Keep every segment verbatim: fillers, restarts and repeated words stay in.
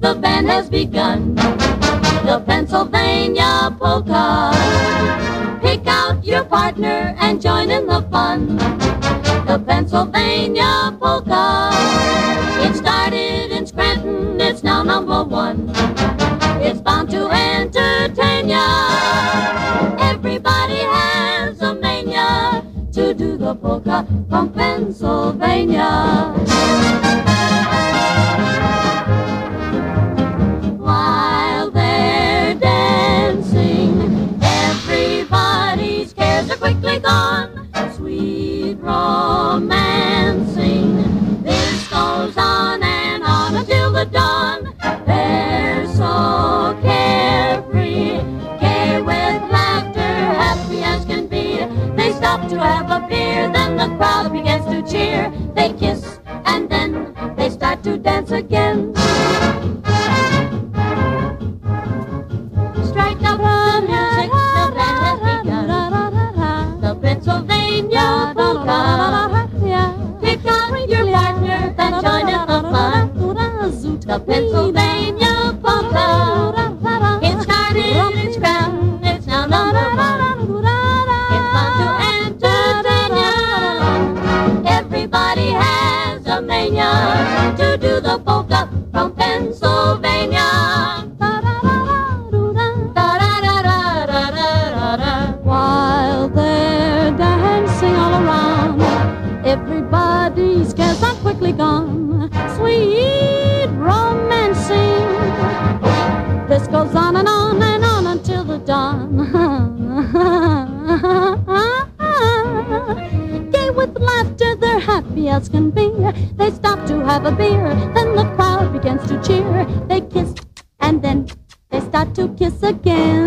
the band has begun. The Pennsylvania Polka. Pick out your partner and join in the fun. The Pennsylvania Polka. It started in Scranton, it's now number one. It's bound to entertain ya. Everybody has a mania to do the polka from Pennsylvania. While they're dancing, everybody's cares are quickly gone. Sweet romancing, this goes on and on until the dawn. They're so carefree, gay with laughter, happy as can be. They stop to have a beer, then the crowd begins to cheer. They kiss and then they start to dance again. Strike up the music, the band has begun. The Pennsylvania Polka. Pick out your partner and join in the fun. The Pennsylvania Polka. It started in Scranton, it's now number one. It's fun to entertain ya. Everybody has a mania to do the polka from Pennsylvania. While they're dancing all around, everybody's cares are quickly gone. Sweet romancing, this goes on and on and on until the dawn. Gay with laughter, they're happy as can be. They stop to have a beer, then the crowd begins to cheer. They kiss and then they start to kiss again.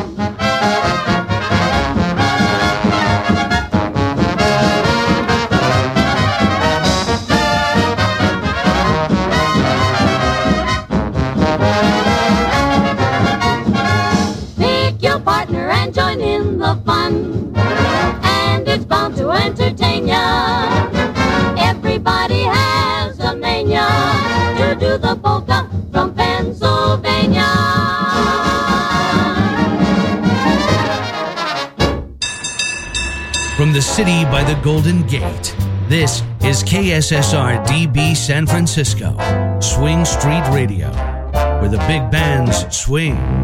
Partner and join in the fun, and it's bound to entertain ya. Everybody has a mania to do the polka from Pennsylvania. From the city by the Golden Gate, this is K S S R D B San Francisco, Swing Street Radio, where the big bands swing.